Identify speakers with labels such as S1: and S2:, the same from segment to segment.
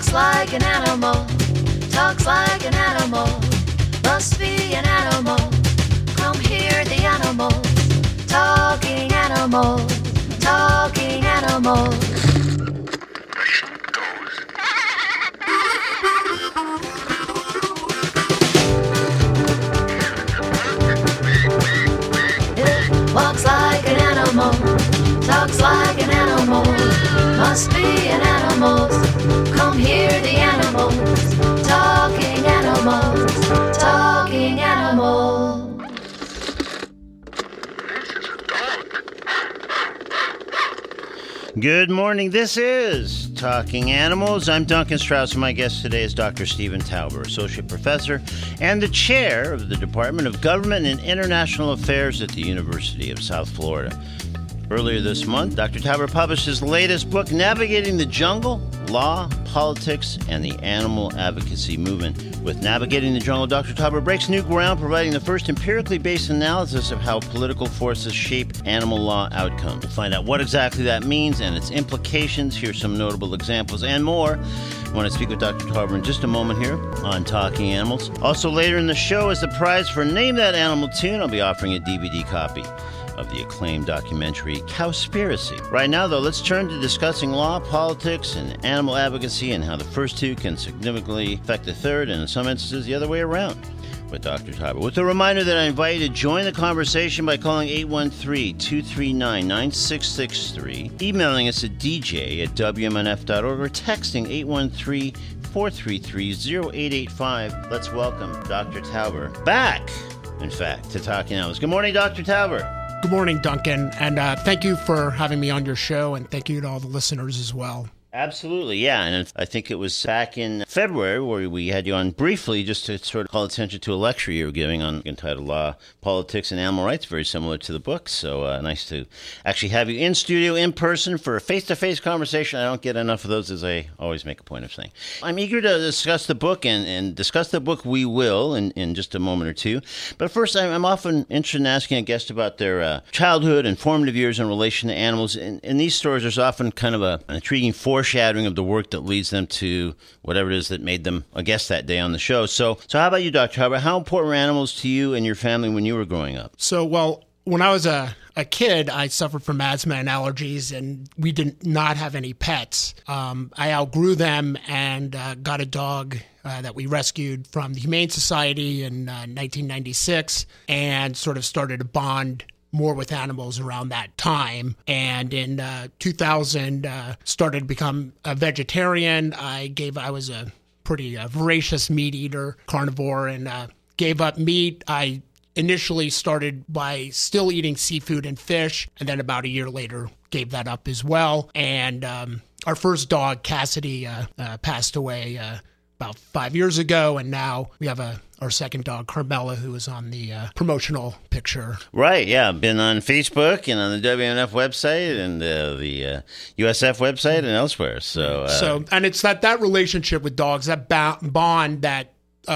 S1: Walks like an animal, talks like an animal, must be an animal. Come hear the animals, talking animals, talking animals. It walks like an animal, talks like an animal, must be an animal. Come hear the animals, talking animals, talking animals.
S2: Good morning. This is Talking Animals. I'm Duncan Strauss, and my guest today is Dr. Stephen Tauber, Associate Professor and the Chair of the Department of Government and International Affairs at the University of South Florida. Earlier this month, Dr. Tauber published his latest book, Navigating the Jungle, Law, Politics, and the Animal Advocacy Movement. With Navigating the Jungle, Dr. Tauber breaks new ground, providing the first empirically based analysis of how political forces shape animal law outcomes. To find out what exactly that means and its implications, here's some notable examples and more. I want to speak with Dr. Tauber in just a moment here on Talking Animals. Also later in the show, as the prize for Name That Animal Tune, I'll be offering a DVD copy of the acclaimed documentary Cowspiracy. Right now, though, let's turn to discussing law, politics, and animal advocacy and how the first two can significantly affect the third, and in some instances, the other way around, with Dr. Tauber. With a reminder that I invite you to join the conversation by calling 813-239-9663, emailing us at dj@wmnf.org, or texting 813-433-0885. Let's welcome Dr. Tauber back, in fact, to Talking Animals. Good morning, Dr. Tauber.
S3: Good morning, Duncan, and thank you for having me on your show, and thank you to all the listeners as well.
S2: Absolutely, yeah. And I think it was back in February where we had you on briefly just to sort of call attention to a lecture you were giving on entitled Law, Politics, and Animal Rights, very similar to the book. So nice to actually have you in studio, in person, for a face-to-face conversation. I don't get enough of those, as I always make a point of saying. I'm eager to discuss the book, and discuss the book we will in just a moment or two. But first, I'm often interested in asking a guest about their childhood and formative years in relation to animals. In these stories, there's often kind of an intriguing foreshadowing of the work that leads them to whatever it is that made them a guest that day on the show. So how about you, Dr. Tauber? How important were animals to you and your family when you were growing up?
S3: So, well, when I was a kid, I suffered from asthma and allergies, and we did not have any pets. I outgrew them and got a dog that we rescued from the Humane Society in 1996, and sort of started to bond more with animals around that time. And in 2000, started to become a vegetarian. I was a pretty voracious meat eater, carnivore, and gave up meat. I initially started by still eating seafood and fish, and then about a year later gave that up as well. And our first dog, Cassidy, passed away about 5 years ago, and now we have our second dog, Carmela, who is on the promotional picture.
S2: Right, yeah. Been on Facebook and on the WMNF website and the USF website and elsewhere. So
S3: and it's that relationship with dogs, that bond that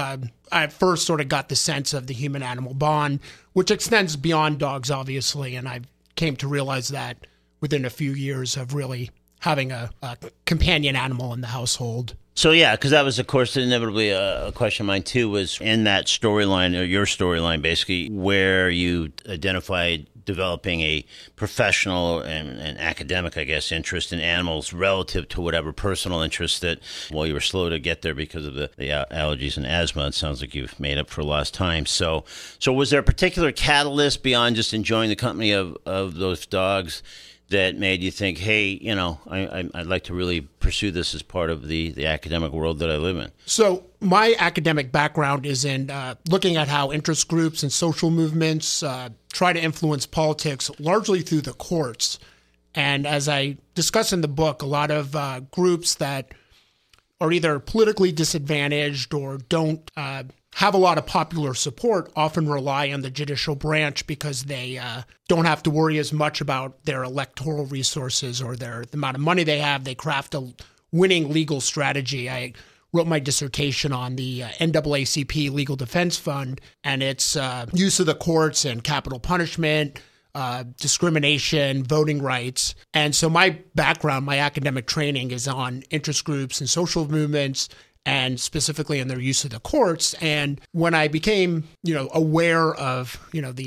S3: I first sort of got the sense of the human-animal bond, which extends beyond dogs, obviously, and I came to realize that within a few years of really having a companion animal in the household.
S2: So, yeah, because that was, of course, inevitably a question of mine, too, was in that storyline, or your storyline, basically, where you identified developing a professional and academic, I guess, interest in animals relative to whatever personal interest that, well, you were slow to get there because of the allergies and asthma. It sounds like you've made up for lost time. So was there a particular catalyst beyond just enjoying the company of those dogs that made you think, hey, I'd like to really pursue this as part of the academic world that I live in?
S3: So my academic background is in looking at how interest groups and social movements try to influence politics, largely through the courts. And as I discuss in the book, a lot of groups that are either politically disadvantaged or don't have a lot of popular support often rely on the judicial branch because they don't have to worry as much about their electoral resources or the amount of money they have. They craft a winning legal strategy. I wrote my dissertation on the NAACP Legal Defense Fund and its use of the courts and capital punishment, discrimination, voting rights. And so my background, my academic training is on interest groups and social movements, and specifically in their use of the courts. And when I became, aware of,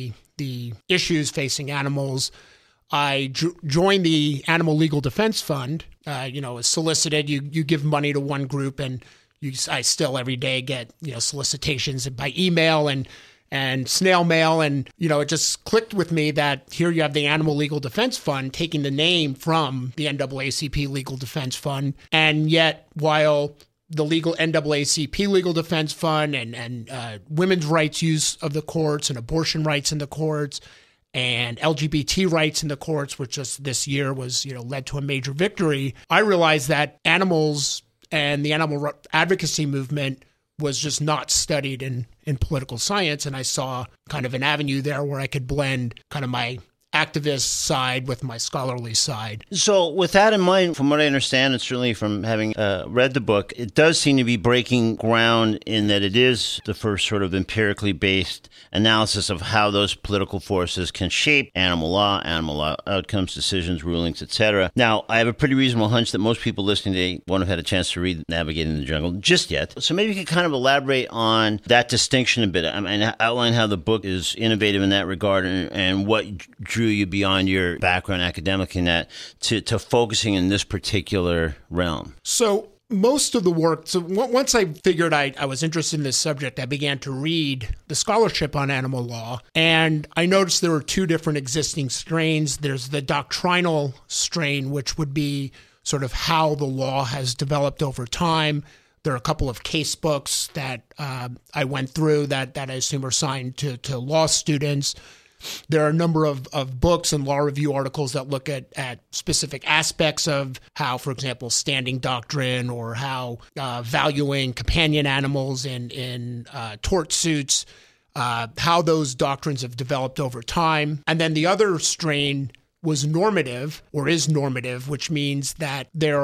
S3: the issues facing animals, I joined the Animal Legal Defense Fund. Was solicited. You give money to one group, and I still every day get solicitations by email and snail mail, and it just clicked with me that here you have the Animal Legal Defense Fund taking the name from the NAACP Legal Defense Fund, and yet while the NAACP Legal Defense Fund and women's rights use of the courts and abortion rights in the courts and LGBT rights in the courts, which just this year was, led to a major victory, I realized that animals and the animal advocacy movement was just not studied in political science. And I saw kind of an avenue there where I could blend kind of my activist side with my scholarly side.
S2: So with that in mind, from what I understand, and certainly from having read the book, it does seem to be breaking ground in that it is the first sort of empirically based analysis of how those political forces can shape animal law outcomes, decisions, rulings, etc. Now, I have a pretty reasonable hunch that most people listening today won't have had a chance to read Navigating the Jungle just yet. So maybe you could kind of elaborate on that distinction a bit. I mean, outline how the book is innovative in that regard and what drew you beyond your background academic in that to focusing in this particular realm.
S3: So most of the work, so once I figured I was interested in this subject, I began to read the scholarship on animal law, and I noticed there were two different existing strains. There's the doctrinal strain, which would be sort of how the law has developed over time. There are a couple of case books that I went through that I assume are assigned to law students. There are a number of books and law review articles that look at specific aspects of how, for example, standing doctrine or how valuing companion animals in tort suits, how those doctrines have developed over time. And then the other strain was normative or is normative, which means that there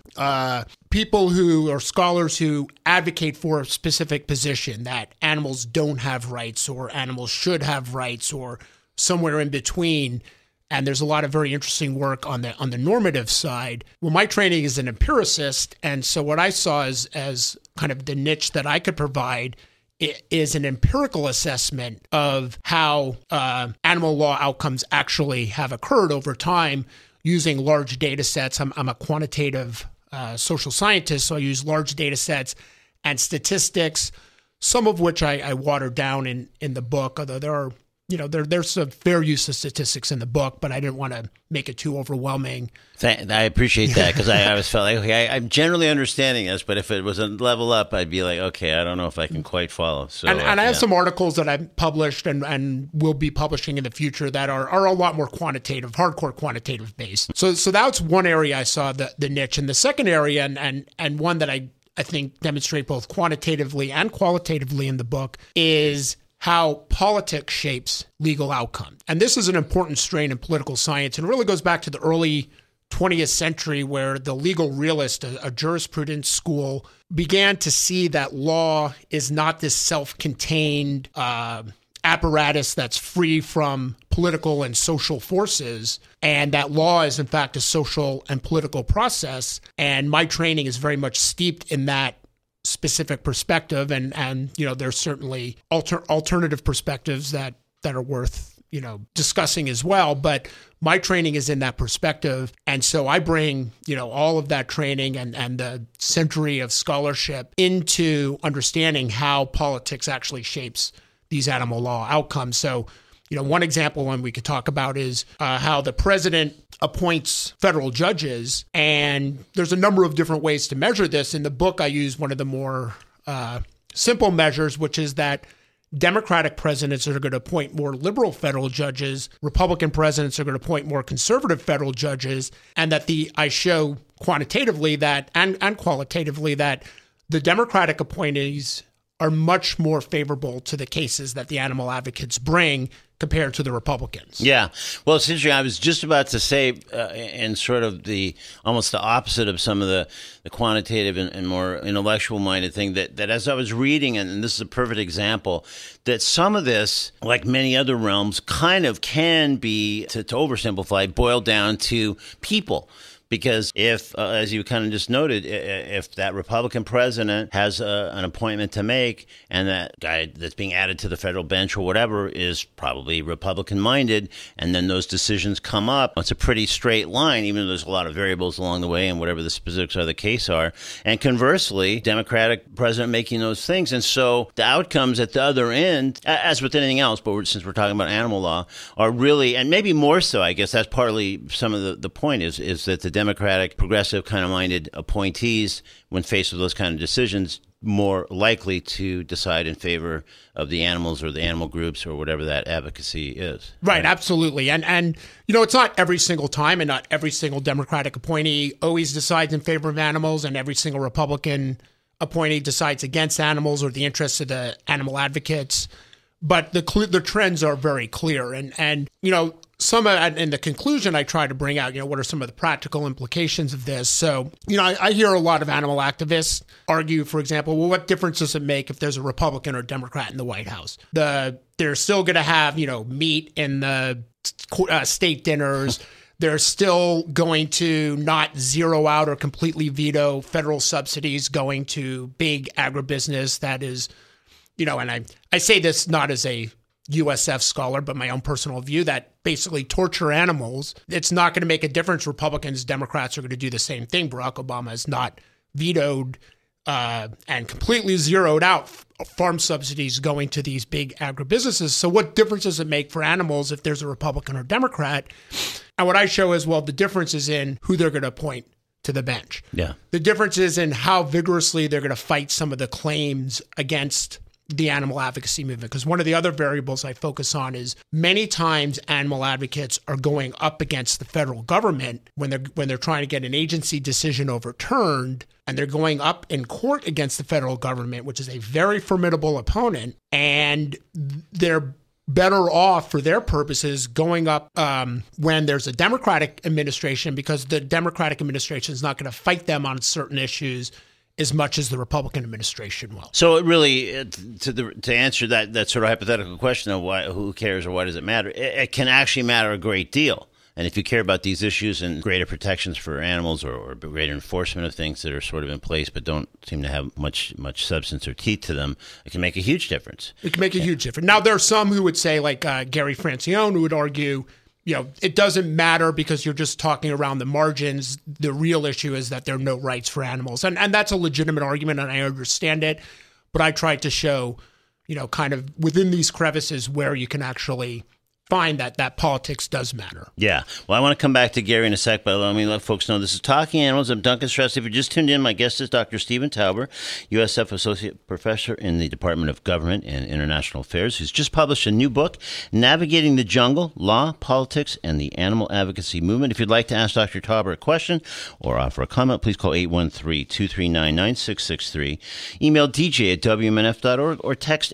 S3: are people who are scholars who advocate for a specific position that animals don't have rights or animals should have rights or somewhere in between. And there's a lot of very interesting work on the normative side. Well, my training is an empiricist, and so what I saw as kind of the niche that I could provide is an empirical assessment of how animal law outcomes actually have occurred over time using large data sets. I'm a quantitative social scientist, so I use large data sets and statistics, some of which I watered down in the book, although there are there's a fair use of statistics in the book, but I didn't want to make it too overwhelming.
S2: I appreciate that because I always felt like, okay, I'm generally understanding this, but if it was a level up, I'd be like, okay, I don't know if I can quite follow. So, and I have some articles that I've published and will be publishing in the future that are a lot more quantitative, hardcore quantitative based. So that's one area I saw the niche. And the second area, and one that I think demonstrate both quantitatively and qualitatively in the book, is how politics shapes legal outcome. And this is an important strain in political science, and really goes back to the early 20th century where the legal realist, a jurisprudence school, began to see that law is not this self-contained apparatus that's free from political and social forces, and that law is in fact a social and political process. And my training is very much steeped in that specific perspective, and there's certainly alternative perspectives that are worth discussing as well, but my training is in that perspective, and so I bring all of that training and the century of scholarship into understanding how politics actually shapes these animal law outcomes. So one example one we could talk about is how the president appoints federal judges, and there's a number of different ways to measure this. In the book, I use one of the more simple measures, which is that Democratic presidents are going to appoint more liberal federal judges, Republican presidents are going to appoint more conservative federal judges, and that I show quantitatively that and qualitatively that the Democratic appointees are much more favorable to the cases that the animal advocates bring
S3: compared to the Republicans.
S2: Yeah. Well, it's interesting. I was just about to say, in sort of almost the opposite of some of the quantitative and more intellectual-minded thing, that as I was reading, and this is a perfect example, that some of this, like many other realms, kind of can be, to oversimplify, boiled down to people. Because if, as you kind of just noted, if that Republican president has an appointment to make and that guy that's being added to the federal bench or whatever is probably Republican-minded, and then those decisions come up, it's a pretty straight line, even though there's a lot of variables along the way and whatever the specifics of the case are. And conversely, Democratic president making those things. And so the outcomes at the other end, as with anything else, but since we're talking about animal law, are really, and maybe more so, I guess that's partly some of the point is that the Democratic, progressive kind of minded appointees, when faced with those kind of decisions, more likely to decide in favor of the animals or the animal groups or whatever that advocacy is.
S3: Right, absolutely. And it's not every single time, and not every single Democratic appointee always decides in favor of animals, and every single Republican appointee decides against animals or the interests of the animal advocates. But the trends are very clear. And some in the conclusion I try to bring out, what are some of the practical implications of this? So, I hear a lot of animal activists argue, for example, well, what difference does it make if there's a Republican or Democrat in the White House? They're still going to have, meat in the state dinners. They're still going to not zero out or completely veto federal subsidies going to big agribusiness that is, and I say this not as a USF scholar, but my own personal view, that basically torture animals, it's not going to make a difference. Republicans, Democrats are going to do the same thing. Barack Obama has not vetoed and completely zeroed out farm subsidies going to these big agribusinesses. So what difference does it make for animals if there's a Republican or Democrat? And what I show is, well, the difference is in who they're going to appoint to the bench.
S2: Yeah.
S3: The difference is in how vigorously they're going to fight some of the claims against the animal advocacy movement. Because one of the other variables I focus on is many times animal advocates are going up against the federal government when they're trying to get an agency decision overturned, and they're going up in court against the federal government, which is a very formidable opponent, and they're better off for their purposes going up when there's a Democratic administration, because the Democratic administration is not going to fight them on certain issues as much as the Republican administration will.
S2: So it really, to answer that sort of hypothetical question of who cares or why does it matter, it can actually matter a great deal. And if you care about these issues and greater protections for animals or greater enforcement of things that are sort of in place but don't seem to have much substance or teeth to them, it can make a huge difference.
S3: It can make a huge difference. Now, there are some who would say, like Gary Francione, who would argue, it doesn't matter because you're just talking around the margins. The real issue is that there are no rights for animals. And that's a legitimate argument, and I understand it. But I tried to show, kind of within these crevices where you can actually find that politics does matter.
S2: Yeah. Well, I want to come back to Gary in a sec, but let me let folks know this is Talking Animals. I'm Duncan Strauss. If you just tuned in, my guest is Dr. Stephen Tauber, USF Associate Professor in the Department of Government and International Affairs, who's just published a new book, Navigating the Jungle, Law, Politics, and the Animal Advocacy Movement. If you'd like to ask Dr. Tauber a question or offer a comment, please call 813-239-9663, email dj@wmnf.org, or text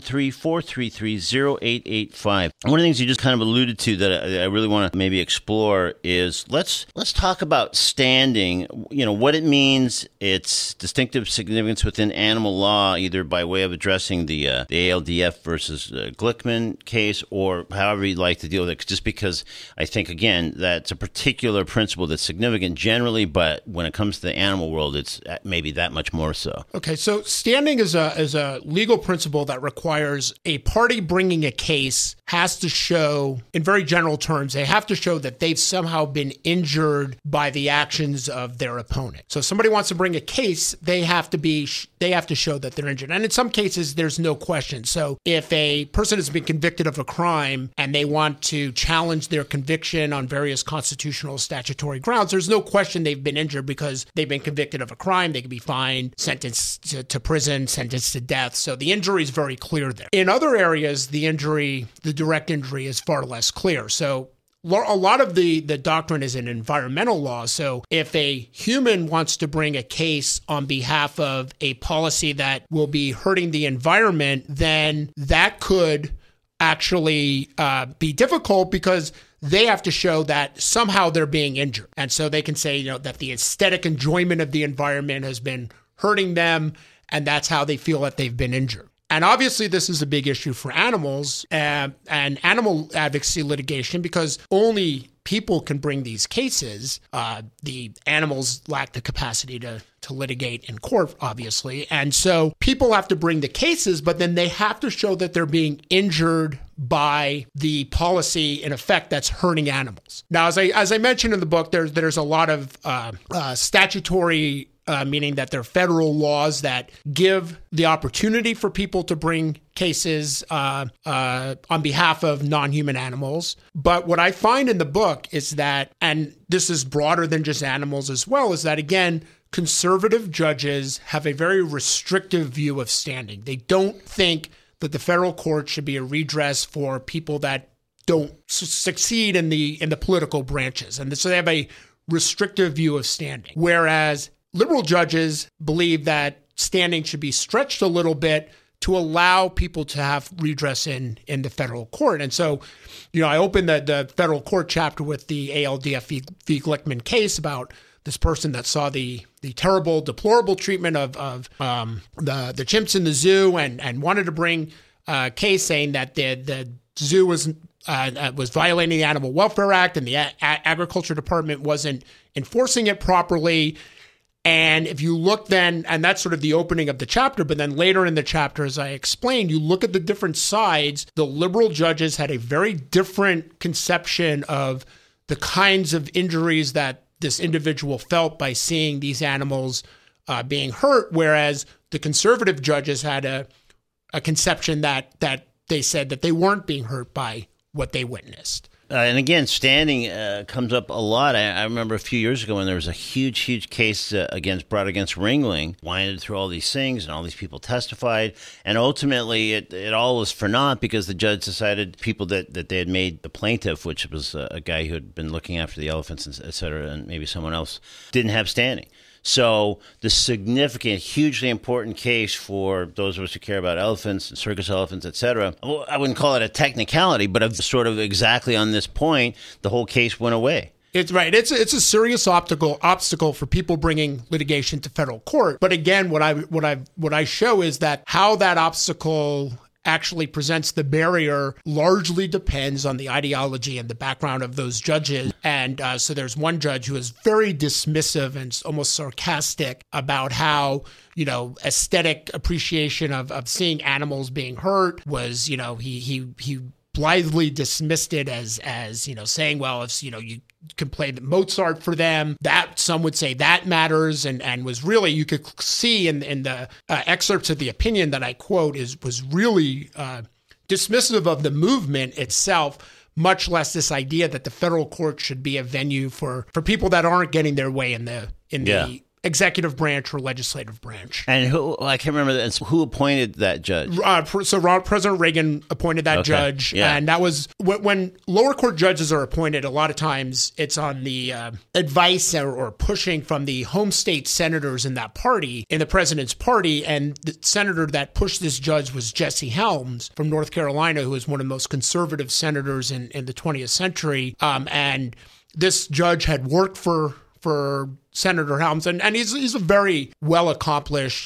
S2: 813-433-0885. One of the things you just kind of alluded to that I really want to maybe explore is let's talk about standing, what it means, its distinctive significance within animal law, either by way of addressing the ALDF versus Glickman case, or however you'd like to deal with it, just because I think, again, that's a particular principle that's significant generally, but when it comes to the animal world, it's maybe that much more so.
S3: Okay, so standing is a legal principle that requires a party bringing a case has to show, in very general terms, they have to show that they've somehow been injured by the actions of their opponent. So if somebody wants to bring a case, they have to show that they're injured. And in some cases, there's no question. So if a person has been convicted of a crime and they want to challenge their conviction on various constitutional statutory grounds, there's no question they've been injured because they've been convicted of a crime. They can be fined, sentenced to prison, sentenced to death. So the injury is very clear there. In other areas, the direct injury is far less clear. So a lot of the doctrine is in environmental law. So if a human wants to bring a case on behalf of a policy that will be hurting the environment, then that could actually be difficult because they have to show that somehow they're being injured. And so they can say, that the aesthetic enjoyment of the environment has been hurting them, and that's how they feel that they've been injured. And obviously, this is a big issue for animals and animal advocacy litigation because only people can bring these cases. The animals lack the capacity to litigate in court, obviously. And so people have to bring the cases, but then they have to show that they're being injured by the policy in effect that's hurting animals. Now, as I mentioned in the book, there's a lot of statutory meaning that there are federal laws that give the opportunity for people to bring cases on behalf of non-human animals. But what I find in the book is that, and this is broader than just animals as well, is that, again, conservative judges have a very restrictive view of standing. They don't think that the federal court should be a redress for people that don't succeed in the political branches. And so they have a restrictive view of standing. Whereas liberal judges believe that standing should be stretched a little bit to allow people to have redress in the federal court. And so, I opened the federal court chapter with the ALDF v. Glickman case about this person that saw the terrible, deplorable treatment of the chimps in the zoo and wanted to bring a case saying that the zoo was violating the Animal Welfare Act and the Agriculture Department wasn't enforcing it properly. And if you look then, and that's sort of the opening of the chapter, but then later in the chapter, as I explained, you look at the different sides. The liberal judges had a very different conception of the kinds of injuries that this individual felt by seeing these animals being hurt, whereas the conservative judges had a conception that they said that they weren't being hurt by what they witnessed.
S2: And again, standing comes up a lot. I remember a few years ago when there was a huge case brought against Ringling, winded through all these things, and all these people testified, and ultimately it all was for naught because the judge decided people that they had made the plaintiff, which was a guy who had been looking after the elephants, et cetera, and maybe someone else, didn't have standing. So the significant, hugely important case for those of us who care about elephants and circus elephants, et cetera, well, I wouldn't call it a technicality, but sort of exactly on this point, the whole case went away.
S3: It's right. It's a serious obstacle for people bringing litigation to federal court. But again, what I show is that how that obstacle actually presents the barrier largely depends on the ideology and the background of those judges. And so there's one judge who is very dismissive and almost sarcastic about how, aesthetic appreciation of seeing animals being hurt was, he blithely dismissed it as saying, well, if you can play Mozart for them, that some would say that matters, and was really, you could see in the excerpts of the opinion that I quote was really dismissive of the movement itself, much less this idea that the federal court should be a venue for people that aren't getting their way in the executive branch or legislative branch.
S2: And I can't remember who appointed that judge.
S3: President Reagan appointed that judge, and that was when lower court judges are appointed. A lot of times, it's on the advice or pushing from the home state senators in that party, in the president's party. And the senator that pushed this judge was Jesse Helms from North Carolina, who was one of the most conservative senators in the 20th century. And this judge had worked for Senator Helms, and he's a very well accomplished,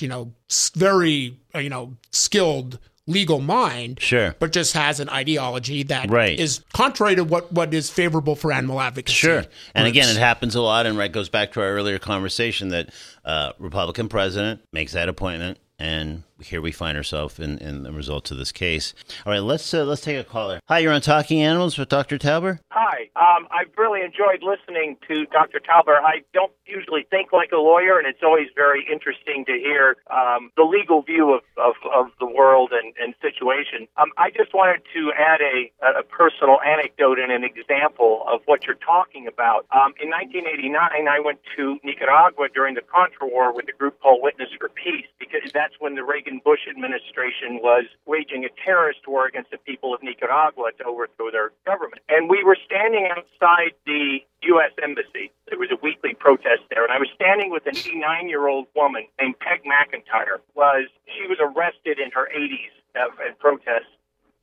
S3: very skilled legal mind,
S2: sure,
S3: but just has an ideology that
S2: right.
S3: is contrary to what is favorable for animal advocacy.
S2: Sure, and
S3: groups.
S2: Again, it happens a lot, and goes back to our earlier conversation that Republican president makes that appointment, and here we find ourselves in the results of this case. All right, let's take a caller. Hi, you're on Talking Animals with Dr. Tauber.
S4: Hi, I've really enjoyed listening to Dr. Tauber. I don't usually think like a lawyer, and it's always very interesting to hear the legal view of the world and situation. I just wanted to add a personal anecdote and an example of what you're talking about. In 1989, I went to Nicaragua during the Contra War with a group called Witness for Peace, because that's when the Reagan-Bush administration was waging a terrorist war against the people of Nicaragua to overthrow their government. And we were standing outside the U.S. Embassy. There was a weekly protest there, and I was standing with an 89-year-old woman named Peg McIntyre. She was arrested in her 80s at protest, and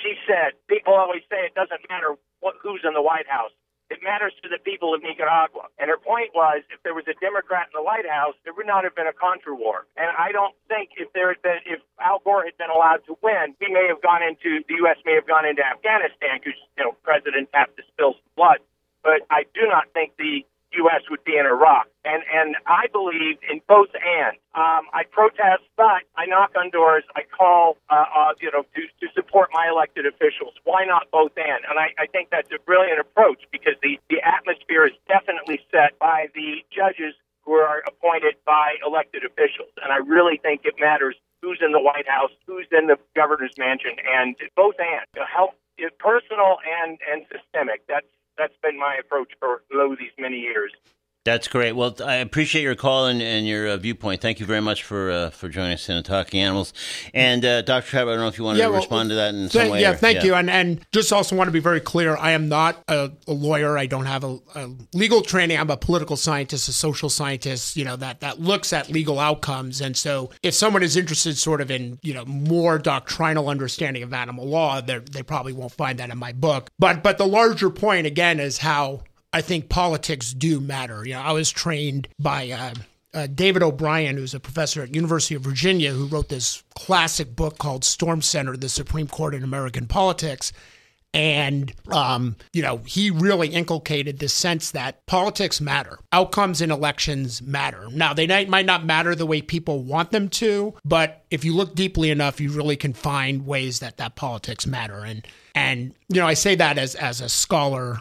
S4: she said, people always say it doesn't matter who's in the White House. It matters to the people of Nicaragua. And her point was, if there was a Democrat in the White House, there would not have been a Contra war. And I don't think if Al Gore had been allowed to win, the U.S. may have gone into Afghanistan because, presidents have to spill some blood. But I do not think the U.S. would be in Iraq. And I believe in both and. I protest, but I knock on doors. I call, to support my elected officials. Why not both and? And I think that's a brilliant approach because the atmosphere is definitely set by the judges who are appointed by elected officials. And I really think it matters who's in the White House, who's in the governor's mansion, and both and. Help is personal and systemic. That's been my approach for these many years.
S2: That's great. Well, I appreciate your call and your viewpoint. Thank you very much for joining us in Talking Animals. And Dr. Traub, I don't know if you want to respond to that in some way.
S3: Thank you. And just also want to be very clear, I am not a lawyer. I don't have a legal training. I'm a political scientist, a social scientist, that looks at legal outcomes. And so if someone is interested sort of in, more doctrinal understanding of animal law, they probably won't find that in my book. But the larger point, again, is how I think politics do matter. I was trained by David O'Brien, who's a professor at University of Virginia, who wrote this classic book called Storm Center, The Supreme Court in American Politics. And, he really inculcated this sense that politics matter. Outcomes in elections matter. Now, they might not matter the way people want them to, but if you look deeply enough, you really can find ways that politics matter. And I say that as a scholar.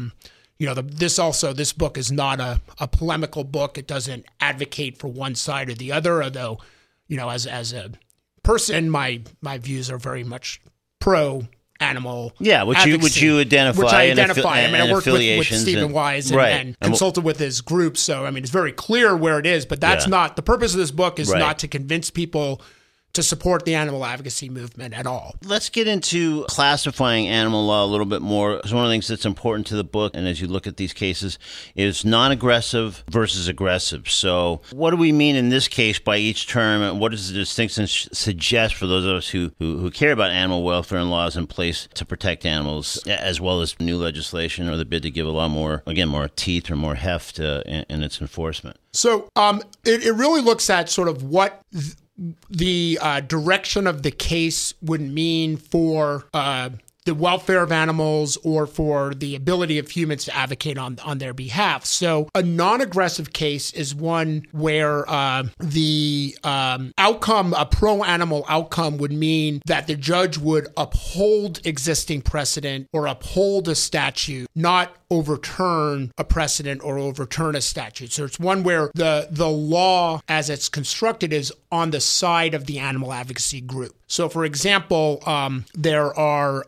S3: This book is not a polemical book. It doesn't advocate for one side or the other, although, as a person, my views are very much pro-animal advocacy,
S2: which you identify.
S3: Which I identify. I worked with Stephen
S2: and,
S3: Wise
S2: right.
S3: and consulted with his group. So, it's very clear where it is, but that's not, the purpose of this book is not to convince people to support the animal advocacy movement at all.
S2: Let's get into classifying animal law a little bit more. Because one of the things that's important to the book, and as you look at these cases, is non-aggressive versus aggressive. So what do we mean in this case by each term, and what does the distinction suggest for those of us who care about animal welfare and laws in place to protect animals, as well as new legislation or the bid to give a lot more, more teeth or more heft in its enforcement?
S3: So it really looks at sort of what the direction of the case would mean for the welfare of animals or for the ability of humans to advocate on their behalf. So a non-aggressive case is one where the outcome, a pro-animal outcome, would mean that the judge would uphold existing precedent or uphold a statute, not overturn a precedent or overturn a statute. So it's one where the law as it's constructed is on the side of the animal advocacy group. So, for example, there are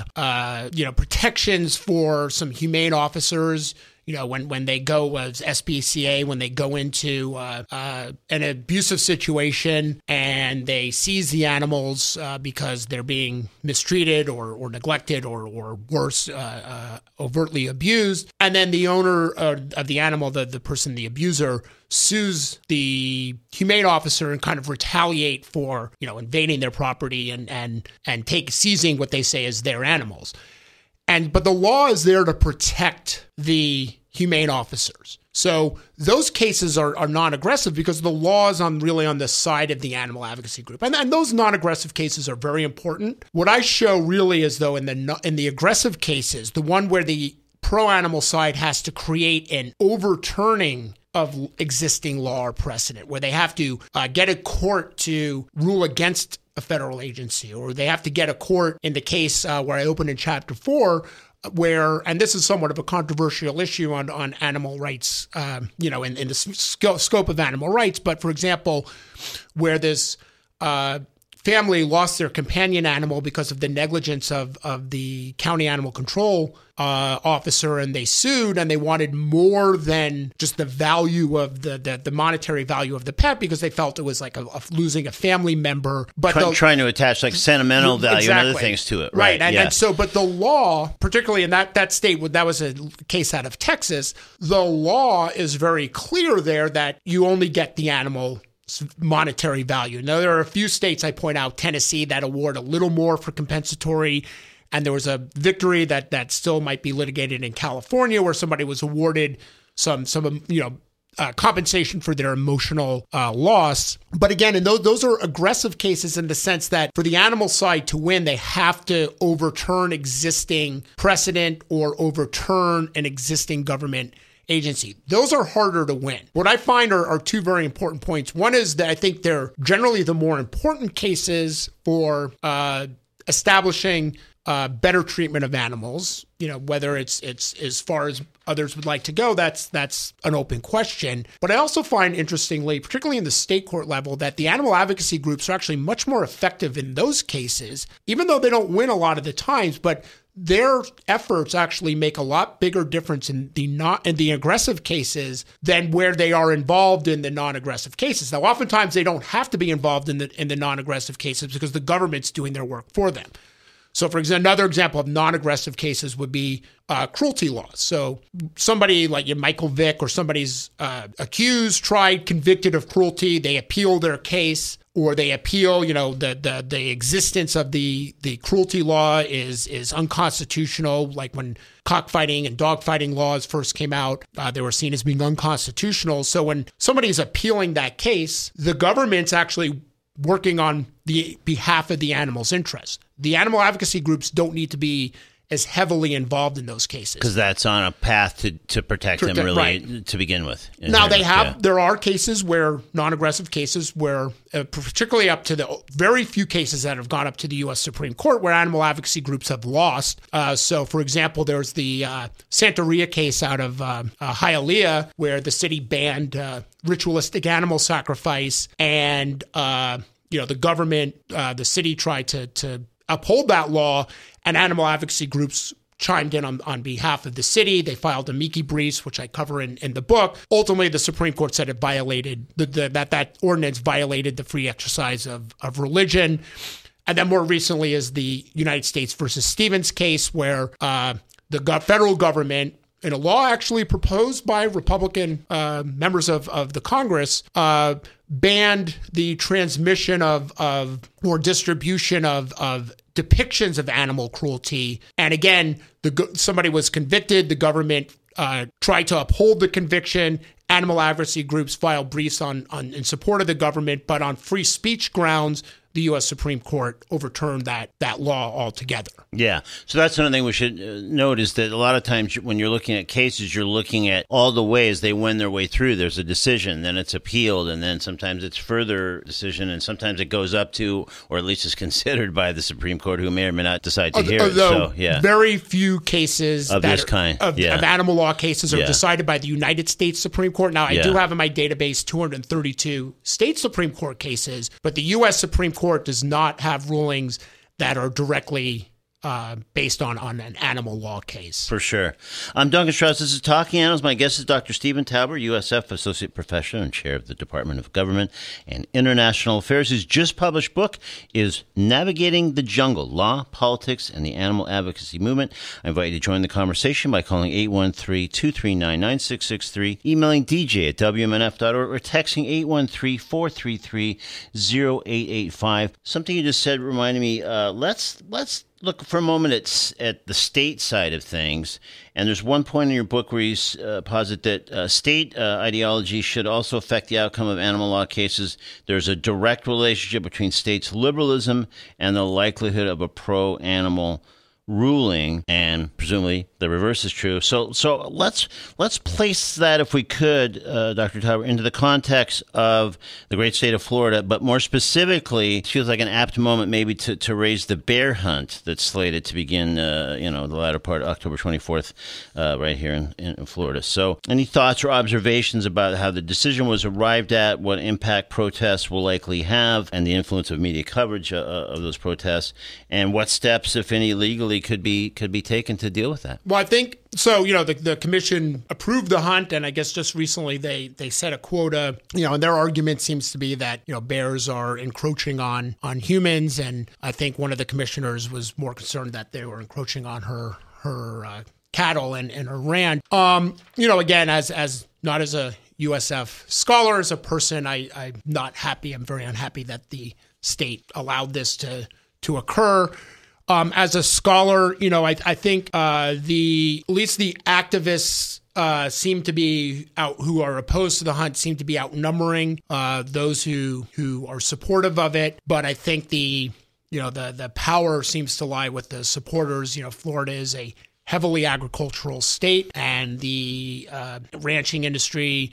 S3: protections for some humane officers. When they go as SPCA, when they go into an abusive situation and they seize the animals because they're being mistreated or neglected or worse, overtly abused, and then the owner of the animal, the person, the abuser, sues the humane officer and kind of retaliate for invading their property and seizing what they say is their animals. But the law is there to protect the humane officers. So those cases are non-aggressive because the law is really on the side of the animal advocacy group. And those non-aggressive cases are very important. What I show really is, though, in the aggressive cases, the one where the pro-animal side has to create an overturning of existing law or precedent, where they have to get a court to rule against a federal agency, or they have to get a court in the case where I opened in Chapter 4, and this is somewhat of a controversial issue on animal rights, in the scope of animal rights. But for example, where this family lost their companion animal because of the negligence of the county animal control officer, and they sued, and they wanted more than just the value of the monetary value of the pet because they felt it was like losing a family member. But
S2: trying to attach like sentimental value and other things to it, right?
S3: But the law, particularly in that state, that was a case out of Texas. The law is very clear there that you only get the animal monetary value. Now, there are a few states I point out, Tennessee, that award a little more for compensatory. And there was a victory that still might be litigated in California where somebody was awarded some compensation for their emotional loss. But again, and those are aggressive cases in the sense that for the animal side to win, they have to overturn existing precedent or overturn an existing government agency. Those are harder to win. What I find are two very important points. One is that I think they're generally the more important cases for establishing better treatment of animals. Whether it's as far as others would like to go, that's an open question. But I also find, interestingly, particularly in the state court level, that the animal advocacy groups are actually much more effective in those cases, even though they don't win a lot of the times. But their efforts actually make a lot bigger difference in the aggressive cases than where they are involved in the non-aggressive cases. Now, oftentimes they don't have to be involved in the non-aggressive cases because the government's doing their work for them. So, for example, another example of non-aggressive cases would be cruelty laws. So somebody like Michael Vick or somebody's accused, tried, convicted of cruelty, they appeal their case, or they appeal, the existence of the cruelty law is unconstitutional. Like when cockfighting and dogfighting laws first came out, they were seen as being unconstitutional. So when somebody's appealing that case, the government's actually working on the behalf of the animal's interests. The animal advocacy groups don't need to be as heavily involved in those cases.
S2: Because that's on a path to protect them, really,
S3: right,
S2: to begin with.
S3: Now, there are cases where, non-aggressive cases where, particularly up to the very few cases that have gone up to the U.S. Supreme Court, where animal advocacy groups have lost. So, for example, there's the Santeria case out of Hialeah, where the city banned ritualistic animal sacrifice, and the government, the city tried to uphold that law, and animal advocacy groups chimed in on behalf of the city. They filed amici briefs, which I cover in the book. Ultimately, the Supreme Court said it violated that ordinance violated the free exercise of religion. And then more recently is the United States versus Stevens case, where the federal government, in a law actually proposed by Republican members of the Congress, banned the transmission of or distribution of depictions of animal cruelty. And again, somebody was convicted. The government tried to uphold the conviction. Animal advocacy groups filed briefs in support of the government, but on free speech grounds, the U.S. Supreme Court overturned that law altogether.
S2: Yeah. So that's another thing we should note is that a lot of times when you're looking at cases, you're looking at all the ways they wend their way through. There's a decision, then it's appealed, and then sometimes it's further decision, and sometimes it goes up to, or at least is considered by the Supreme Court, who may or may not decide to hear it. So, yeah.
S3: Very few cases
S2: of this kind
S3: of animal law cases are decided by the United States Supreme Court. Now, I do have in my database 232 state Supreme Court cases, but the U.S. Supreme Court does not have rulings that are directly based on an animal law case.
S2: For sure. I'm Duncan Strauss. This is Talking Animals. My guest is Dr. Stephen Tauber, USF Associate Professor and Chair of the Department of Government and International Affairs. His just published book is Navigating the Jungle, Law, Politics, and the Animal Advocacy Movement. I invite you to join the conversation by calling 813-239-9663, emailing dj@wmnf.org, or texting 813-433-0885. Something you just said reminded me, let's look for a moment at the state side of things. And there's one point in your book where you posit that state ideology should also affect the outcome of animal law cases. There's a direct relationship between states' liberalism and the likelihood of a pro-animal ruling, and presumably the reverse is true. So let's place that, if we could, Dr. Tauber, into the context of the great state of Florida, but more specifically, it feels like an apt moment maybe to raise the bear hunt that's slated to begin, the latter part of October 24th, right here in Florida. So any thoughts or observations about how the decision was arrived at, what impact protests will likely have, and the influence of media coverage of those protests, and what steps, if any, legally could be taken to deal with that?
S3: Well, I think so. The commission approved the hunt, and I guess just recently they set a quota. And their argument seems to be that bears are encroaching on humans, and I think one of the commissioners was more concerned that they were encroaching on her cattle and her ranch. Again, as not as a USF scholar. As a person, I'm not happy. I'm very unhappy that the state allowed this to occur. As a scholar, I think at least the activists seem to be out who are opposed to the hunt seem to be outnumbering those who are supportive of it. But I think the power seems to lie with the supporters. Florida is a heavily agricultural state, and the ranching industry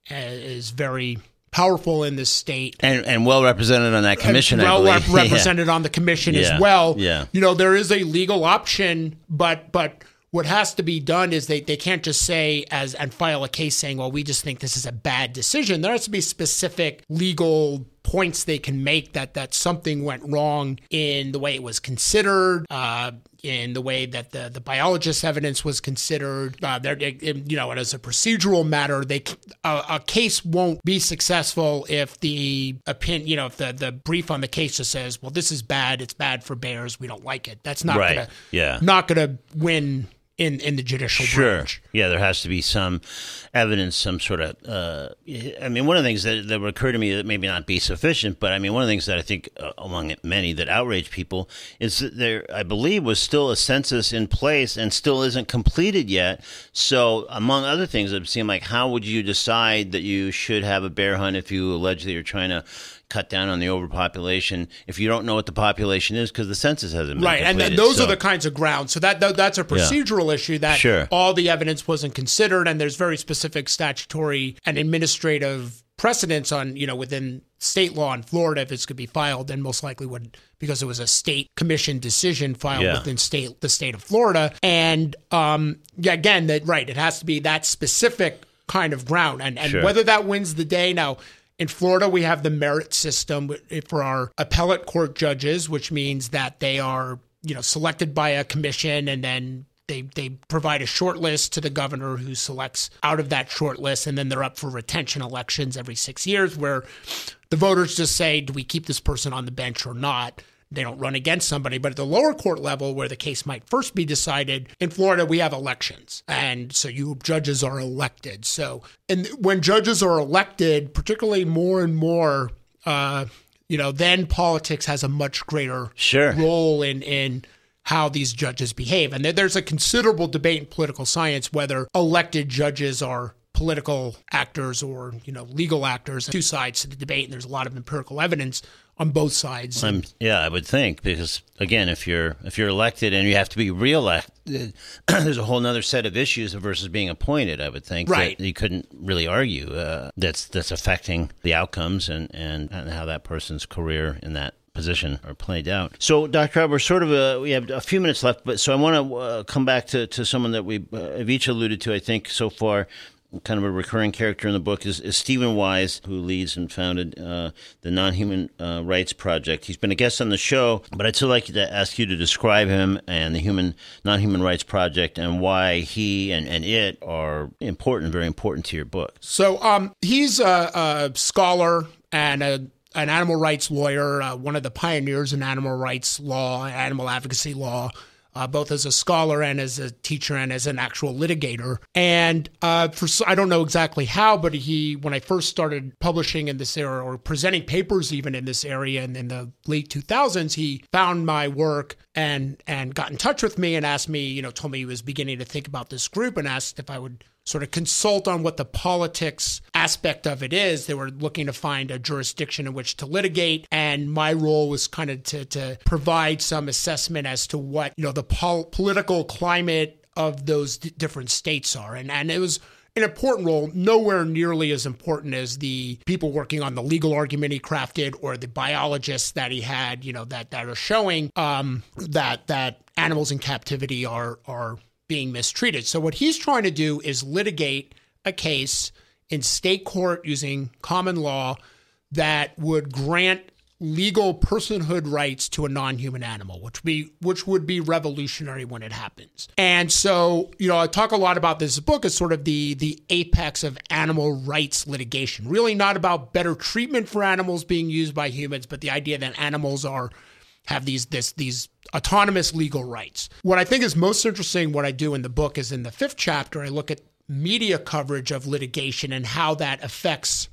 S3: is very powerful in this state.
S2: And well represented on that commission,
S3: well
S2: I believe.
S3: represented on the commission as well.
S2: Yeah.
S3: There is a legal option, but what has to be done is they can't just say and file a case saying, well, we just think this is a bad decision. There has to be specific legal points they can make that something went wrong in the way it was considered, in the way that the biologist evidence was considered. And as a procedural matter, a case won't be successful if the opinion, if the brief on the case just says, well, this is bad. It's bad for bears. We don't like it. That's not not gonna win in the judicial branch.
S2: Yeah, there has to be some evidence, some sort of. One of the things that would occur to me that maybe not be sufficient, but one of the things that I think among many that outrage people is that there, I believe, was still a census in place and still isn't completed yet. So, among other things, it seemed like, how would you decide that you should have a bear hunt if you allege that you're trying to cut down on the overpopulation if you don't know what the population is because the census hasn't been completed.
S3: And those are the kinds of grounds. So that's a procedural issue that all the evidence wasn't considered, and there's very specific statutory and administrative precedents on, within state law in Florida if it's going to be filed, then most likely would, because it was a state commission decision filed within the state of Florida. And again, it has to be that specific kind of ground. And whether that wins the day now. In Florida, we have the merit system for our appellate court judges, which means that they are, selected by a commission, and then they provide a short list to the governor who selects out of that short list, and then they're up for retention elections every 6 years, where the voters just say, do we keep this person on the bench or not? They don't run against somebody. But at the lower court level, where the case might first be decided, in Florida, we have elections. And so judges are elected. So, and when judges are elected, particularly more and more, then politics has a much greater role in how these judges behave. And there's a considerable debate in political science whether elected judges are political actors or, legal actors. Two sides to the debate, and there's a lot of empirical evidence on both sides.
S2: I would think, because again, if you're elected and you have to be reelected, there's a whole other set of issues versus being appointed. I would think that you couldn't really argue that's affecting the outcomes and how that person's career in that position are played out. So, Dr. Rob, we have a few minutes left, but so I want to come back to someone that we have each alluded to, I think, so far. Kind of a recurring character in the book is Stephen Wise, who leads and founded the Non-Human Rights Project. He's been a guest on the show, but I'd still like to ask you to describe him and the Non-Human Rights Project and why he and it are very important to your book.
S3: So he's a scholar and an animal rights lawyer, one of the pioneers in animal rights law, animal advocacy law, both as a scholar and as a teacher and as an actual litigator. And I don't know exactly how, but when I first started publishing in this area or presenting papers even in this area in the late 2000s, he found my work and got in touch with me and asked me, told me he was beginning to think about this group and asked if I would sort of consult on what the politics aspect of it is. They were looking to find a jurisdiction in which to litigate, and my role was kind of to provide some assessment as to what the political climate of those different states are, and it was an important role, nowhere nearly as important as the people working on the legal argument he crafted or the biologists that he had, that are showing that animals in captivity are being mistreated. So what he's trying to do is litigate a case in state court using common law that would grant legal personhood rights to a non-human animal, which would be revolutionary when it happens. And so, I talk a lot about this book as sort of the apex of animal rights litigation, really not about better treatment for animals being used by humans, but the idea that animals have these autonomous legal rights. What I think is most interesting, what I do in the book is in the 5th chapter, I look at media coverage of litigation and how that affects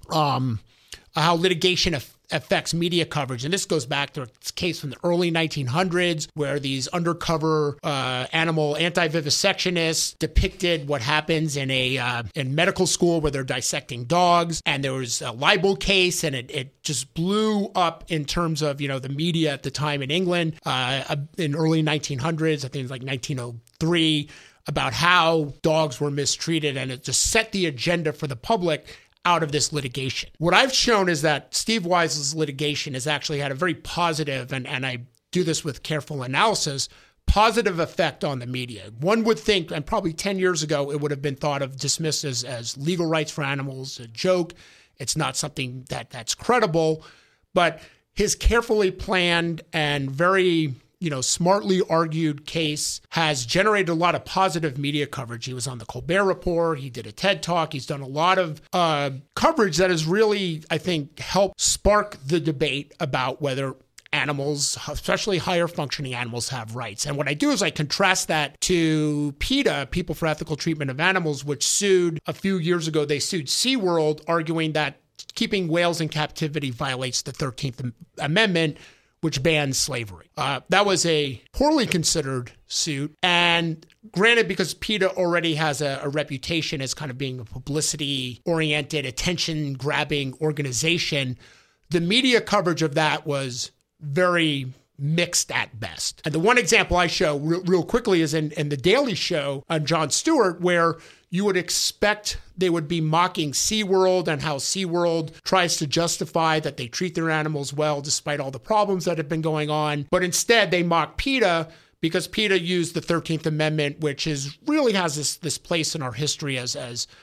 S3: how litigation affects media coverage. And this goes back to a case from the early 1900s where these undercover animal anti-vivisectionists depicted what happens in in medical school where they're dissecting dogs. And there was a libel case, and it just blew up in terms of, the media at the time in England in early 1900s. I think it was like 1903, about how dogs were mistreated. And it just set the agenda for the public out of this litigation. What I've shown is that Steve Wise's litigation has actually had a very positive, and I do this with careful analysis, positive effect on the media. One would think, and probably 10 years ago, it would have been thought of, dismissed as legal rights for animals, a joke. It's not something that's credible. But his carefully planned and very smartly argued case has generated a lot of positive media coverage. He was on the Colbert Report. He did a TED Talk. He's done a lot of coverage that has really, I think, helped spark the debate about whether animals, especially higher functioning animals, have rights. And what I do is I contrast that to PETA, People for Ethical Treatment of Animals, which sued a few years ago. They sued SeaWorld, arguing that keeping whales in captivity violates the 13th Amendment, which bans slavery. That was a poorly considered suit. And granted, because PETA already has a reputation as kind of being a publicity-oriented, attention-grabbing organization, the media coverage of that was very mixed at best. And the one example I show real quickly is in The Daily Show on Jon Stewart, where you would expect they would be mocking SeaWorld and how SeaWorld tries to justify that they treat their animals well despite all the problems that have been going on. But instead, they mock PETA because PETA used the 13th Amendment, which really has this place in our history as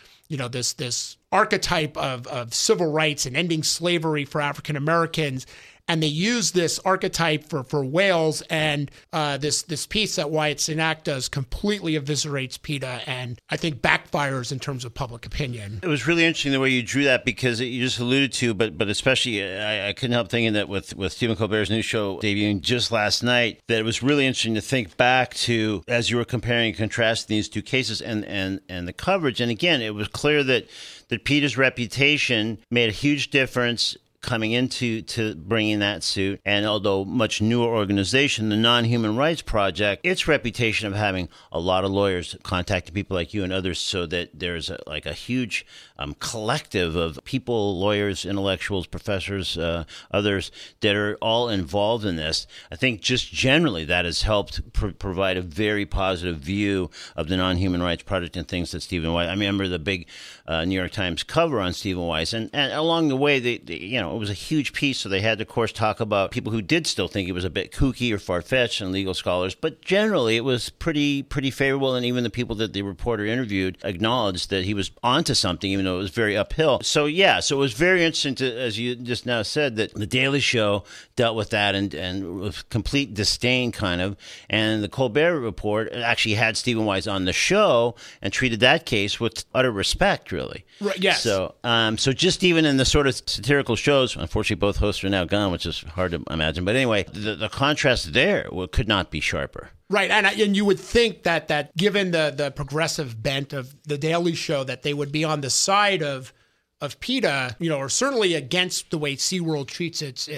S3: this archetype of civil rights and ending slavery for African Americans. And they use this archetype for whales, and this piece that Wyatt Cenac does completely eviscerates PETA, and I think backfires in terms of public opinion.
S2: It was really interesting the way you drew that, because you just alluded to, but especially I couldn't help thinking that with Stephen Colbert's new show debuting just last night, that it was really interesting to think back to as you were comparing and contrasting these two cases and the coverage. And again, it was clear that PETA's reputation made a huge difference coming into bringing that suit. And although much newer organization, the Non-Human Rights Project, its reputation of having a lot of lawyers contacting people like you and others, so that there's a huge collective of people, lawyers, intellectuals, professors, others that are all involved in this. I think just generally that has helped provide a very positive view of the Non-Human Rights Project and things that Stephen Wise. I remember the big New York Times cover on Stephen Wise, and along the way, it was a huge piece. So they had to, of course, talk about people who did still think it was a bit kooky or far-fetched, and legal scholars. But generally, it was pretty favorable, and even the people that the reporter interviewed acknowledged that he was onto something, even though it was very uphill. So it was very interesting to, as you just now said, that The Daily Show dealt with that and with complete disdain, kind of. And the Colbert Report actually had Stephen Wise on the show and treated that case with utter respect, really.
S3: Right, yes.
S2: So just even in the sort of satirical shows, unfortunately, both hosts are now gone, which is hard to imagine. But anyway, the contrast there could not be sharper.
S3: Right, and you would think that given the progressive bent of The Daily Show, that they would be on the side of PETA, or certainly against the way SeaWorld treats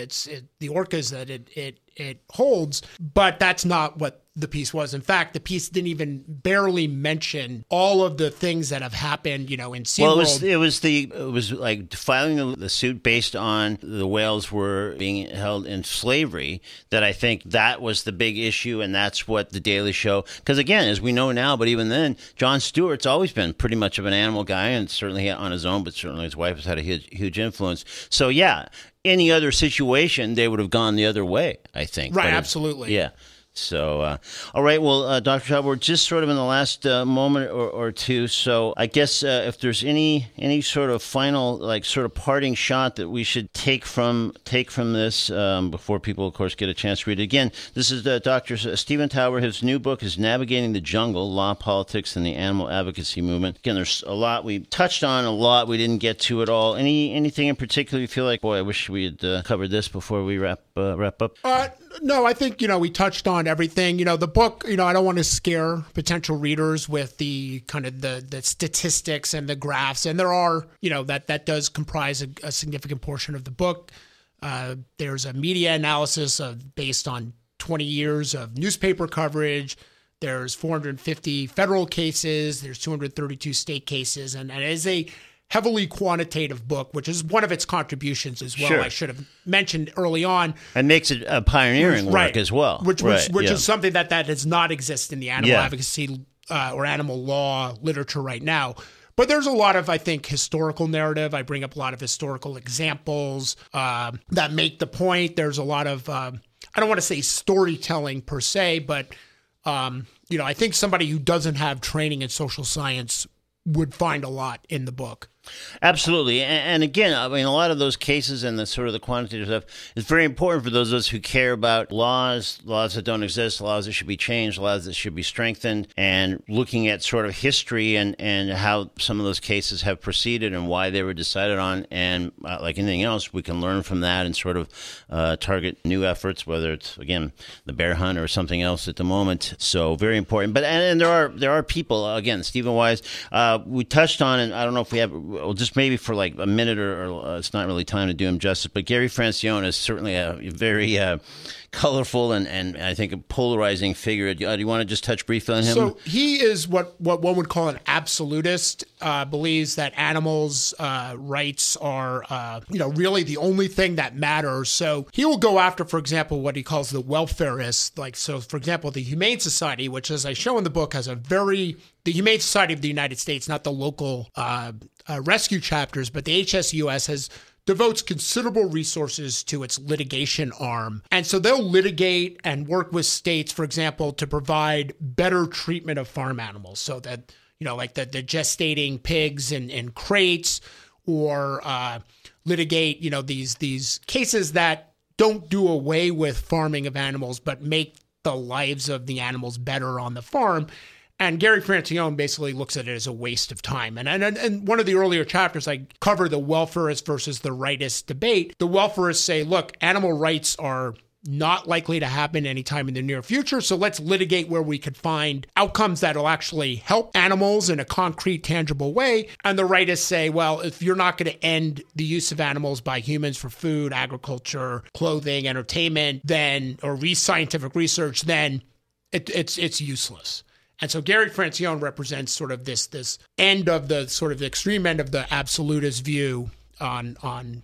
S3: the orcas that it holds. But that's not what the piece was. In fact, the piece didn't even barely mention all of the things that have happened, in SeaWorld.
S2: Well, it was like filing the suit based on the whales were being held in slavery. That I think that was the big issue, and that's what The Daily Show. Because again, as we know now, but even then, Jon Stewart's always been pretty much of an animal guy, and certainly on his own, but certainly his wife has had a huge influence. So yeah, any other situation, they would have gone the other way, I think.
S3: Right, absolutely.
S2: Yeah. So, all right. Well, Dr. Tauber, we're just sort of in the last moment or two. So I guess if there's any sort of final, sort of parting shot that we should take from this before people, of course, get a chance to read it again. This is Dr. Stephen Tauber. His new book is Navigating the Jungle: Law, Politics, and the Animal Advocacy Movement. Again, there's a lot we touched on, a lot we didn't get to at all. Anything in particular you feel like, boy, I wish we had covered this before we wrap up?
S3: No, I think, we touched on everything. The book, I don't want to scare potential readers with the kind of the statistics and the graphs. And there are, that does comprise a significant portion of the book. There's a media analysis based on 20 years of newspaper coverage. There's 450 federal cases. There's 232 state cases. And it is a heavily quantitative book, which is one of its contributions as well.
S2: Sure.
S3: I should have mentioned early on.
S2: And makes it a pioneering work as well.
S3: Which is something that does not exist in the animal advocacy or animal law literature right now. But there's a lot of, I think, historical narrative. I bring up a lot of historical examples that make the point. There's a lot of, I don't want to say storytelling per se, but, I think somebody who doesn't have training in social science would find a lot in the book.
S2: Absolutely. And again, I mean, a lot of those cases and the sort of the quantitative stuff is very important for those of us who care about laws that don't exist, laws that should be changed, laws that should be strengthened, and looking at sort of history and how some of those cases have proceeded and why they were decided on. And like anything else, we can learn from that and sort of target new efforts, whether it's, again, the bear hunt or something else at the moment. So very important. But and there are people, again, Stephen Wise, we touched on, and I don't know if we have, well, just maybe for like a minute or it's not really time to do him justice, but Gary Francione is certainly a very colorful and I think a polarizing figure. Do you want to just touch briefly on him?
S3: So he is what one would call an absolutist, believes that animals' rights are, really the only thing that matters. So he will go after, for example, what he calls the welfareists. Like, so for example, the Humane Society, which as I show in the book has the Humane Society of the United States, not the local rescue chapters, but the HSUS devotes considerable resources to its litigation arm. And so they'll litigate and work with states, for example, to provide better treatment of farm animals so that, like the gestating pigs in crates, or litigate, these cases that don't do away with farming of animals, but make the lives of the animals better on the farm. And Gary Francione basically looks at it as a waste of time. And one of the earlier chapters, I cover the welfarist versus the rightist debate. The welfarists say, look, animal rights are not likely to happen anytime in the near future, so let's litigate where we could find outcomes that will actually help animals in a concrete, tangible way. And the rightists say, well, if you're not going to end the use of animals by humans for food, agriculture, clothing, entertainment, or scientific research, then it's useless. And so Gary Francione represents sort of this end of the sort of the extreme end of the absolutist view on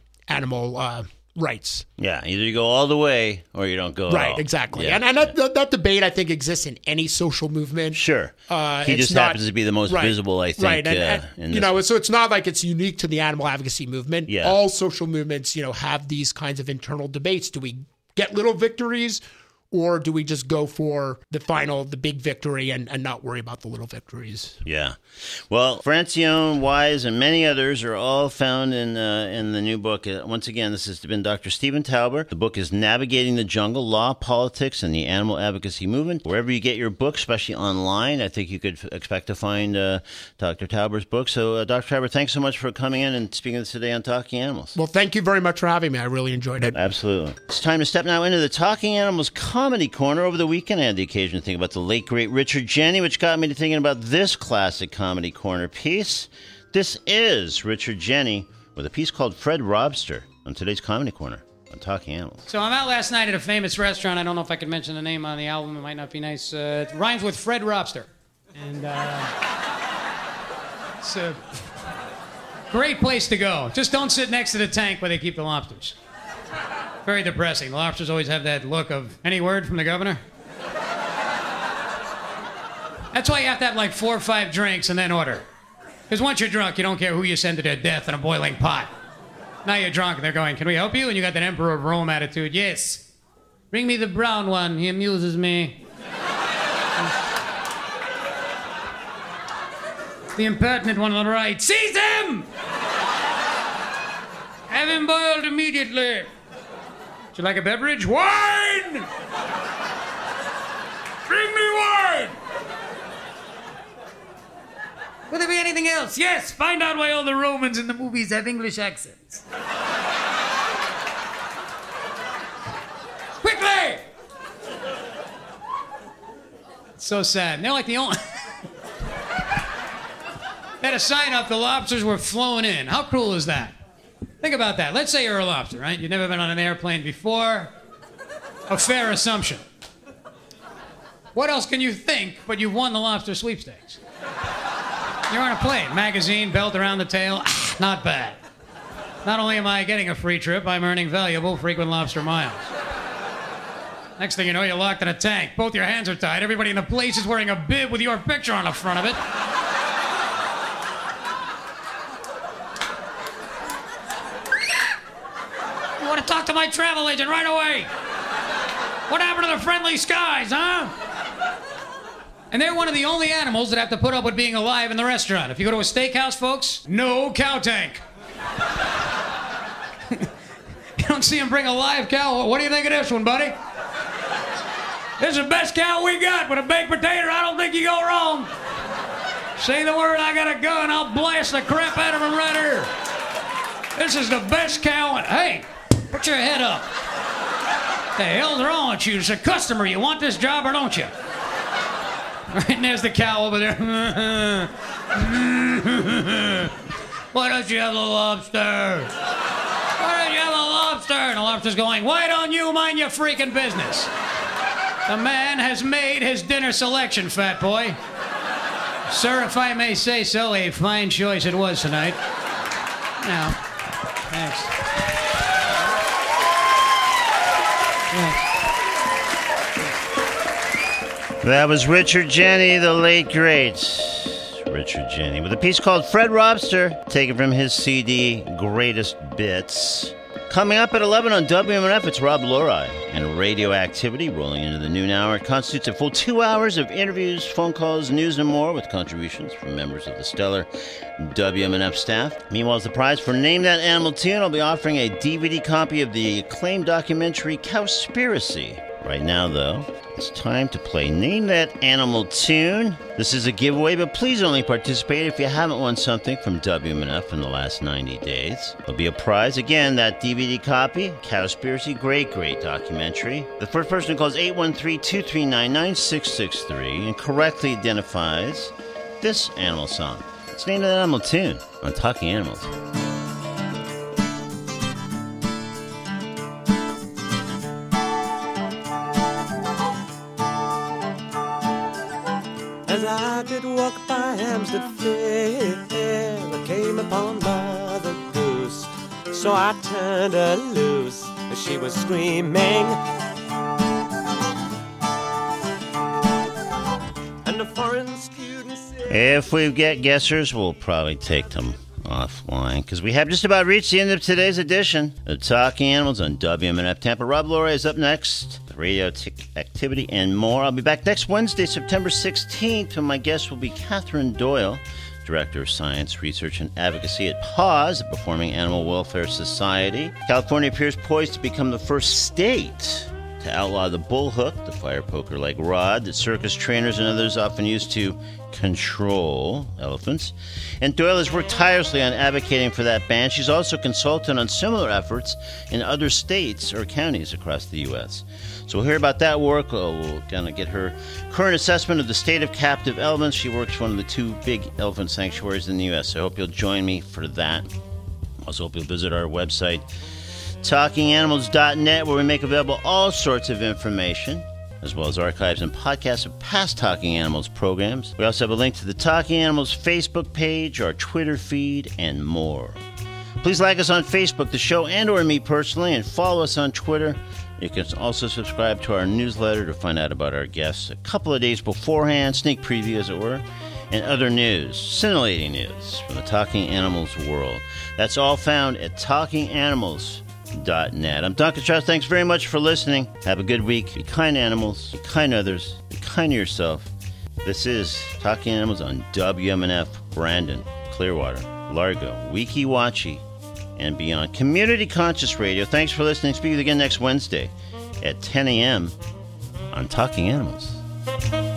S3: animal rights.
S2: Yeah, either you go all the way or you don't go at all.
S3: Right, exactly.
S2: Yeah.
S3: And that debate, I think, exists in any social movement.
S2: Sure. He just happens to be the most visible, I think.
S3: Right, so it's not like it's unique to the animal advocacy movement.
S2: Yeah.
S3: All social movements, have these kinds of internal debates. Do we get little victories, or do we just go for the big victory and not worry about the little victories?
S2: Yeah. Well, Francione, Wise, and many others are all found in the new book. Once again, this has been Dr. Stephen Tauber. The book is Navigating the Jungle, Law, Politics, and the Animal Advocacy Movement. Wherever you get your book, especially online, I think you could expect to find Dr. Tauber's book. So, Dr. Tauber, thanks so much for coming in and speaking with us today on Talking Animals.
S3: Well, thank you very much for having me. I really enjoyed it.
S2: Absolutely. It's time to step now into the Talking Animals Comedy Corner. Over the weekend, I had the occasion to think about the late, great Richard Jeni, which got me to thinking about this classic Comedy Corner piece. This is Richard Jeni with a piece called Fred Robster on today's Comedy Corner on Talking Animals.
S5: So I'm out last night at a famous restaurant. I don't know if I could mention the name on the album. It might not be nice. It rhymes with Fred Robster. And it's a great place to go. Just don't sit next to the tank where they keep the lobsters. Very depressing. The lobsters always have that look of, any word from the governor? That's why you have to have like 4 or 5 drinks and then order. Because once you're drunk, you don't care who you send to their death in a boiling pot. Now you're drunk and they're going, can we help you? And you got that Emperor of Rome attitude. Yes. Bring me the brown one. He amuses me. The impertinent one on the right. Seize him! Have him boiled immediately. Would you like a beverage? Wine! Bring me wine! Will there be anything else? Yes! Find out why all the Romans in the movies have English accents. Quickly! So sad. And they're like the only... They had a sign up, the lobsters were flown in. How cool is that? Think about that. Let's say you're a lobster, right? You've never been on an airplane before. A fair assumption. What else can you think but you've won the lobster sweepstakes? You're on a plane, magazine, belt around the tail. Not bad. Not only am I getting a free trip, I'm earning valuable frequent lobster miles. Next thing you know, you're locked in a tank. Both your hands are tied. Everybody in the place is wearing a bib with your picture on the front of it. I want to talk to my travel agent right away. What happened to the friendly skies, huh? And they're one of the only animals that have to put up with being alive in the restaurant. If you go to a steakhouse, folks, no cow tank. You don't see them bring a live cow. What do you think of this one, buddy? This is the best cow we got. With a baked potato, I don't think you go wrong. Say the word, I got a gun, I'll blast the crap out of him right here. This is the best cow. Hey, put your head up. What the hell's wrong with you? It's a customer. You want this job or don't you? Right, and there's the cow over there. Why don't you have the lobster? Why don't you have a lobster? And the lobster's going, why don't you mind your freaking business? The man has made his dinner selection, fat boy. Sir, if I may say so, a fine choice it was tonight. Now, thanks.
S2: That was Richard Jeni, the late great Richard Jeni, with a piece called Fred Robster, taken from his CD, Greatest Bits. Coming up at 11 on WMNF, it's Rob Lurai and Radioactivity rolling into the noon hour. It constitutes a full 2 hours of interviews, phone calls, news, and more with contributions from members of the stellar WMNF staff. Meanwhile, as the prize for Name That Animal Tune, I'll be offering a DVD copy of the acclaimed documentary Cowspiracy. Right now, though, it's time to play Name That Animal Tune. This is a giveaway, but please only participate if you haven't won something from WMNF in the last 90 days. There'll be a prize. Again, that DVD copy, Cowspiracy, great documentary. The first person who calls 813-239-9663 and correctly identifies this animal song. It's Name That Animal Tune on Talking Animals.
S6: As I did walk by Hampstead Fair, I came upon Mother Goose. So I turned her loose as she was screaming. And the foreign student said,
S2: If we get guessers, we'll probably take them offline, because we have just about reached the end of today's edition of Talking Animals on WMNF Tampa. Rob Lurai is up next. Radioactivity and more. I'll be back next Wednesday, September 16th, and my guest will be Catherine Doyle, Director of Science, Research, and Advocacy at PAWS, the Performing Animal Welfare Society. California appears poised to become the first state to outlaw the bullhook, the fire poker-like rod that circus trainers and others often use to control elephants. And Doyle has worked tirelessly on advocating for that ban. She's also consulted on similar efforts in other states or counties across the U.S. So we'll hear about that work. We'll kind of get her current assessment of the state of captive elephants. She works for one of the two big elephant sanctuaries in the U.S., so I hope you'll join me for that. Also hope you'll visit our website, TalkingAnimals.net, where we make available all sorts of information, as well as archives and podcasts of past Talking Animals programs. We also have a link to the Talking Animals Facebook page, our Twitter feed, and more. Please like us on Facebook, the show, and or me personally, and follow us on Twitter. You can also subscribe to our newsletter to find out about our guests a couple of days beforehand, sneak preview as it were, and other news, scintillating news from the Talking Animals world. That's all found at TalkingAnimals.net. I'm Duncan Strauss. Thanks very much for listening. Have a good week. Be kind to animals, be kind to others, be kind to yourself. This is Talking Animals on WMNF, Brandon, Clearwater, Largo, Weeki Wachee, and beyond. Community Conscious Radio. Thanks for listening. Speak again next Wednesday at 10 a.m. on Talking Animals.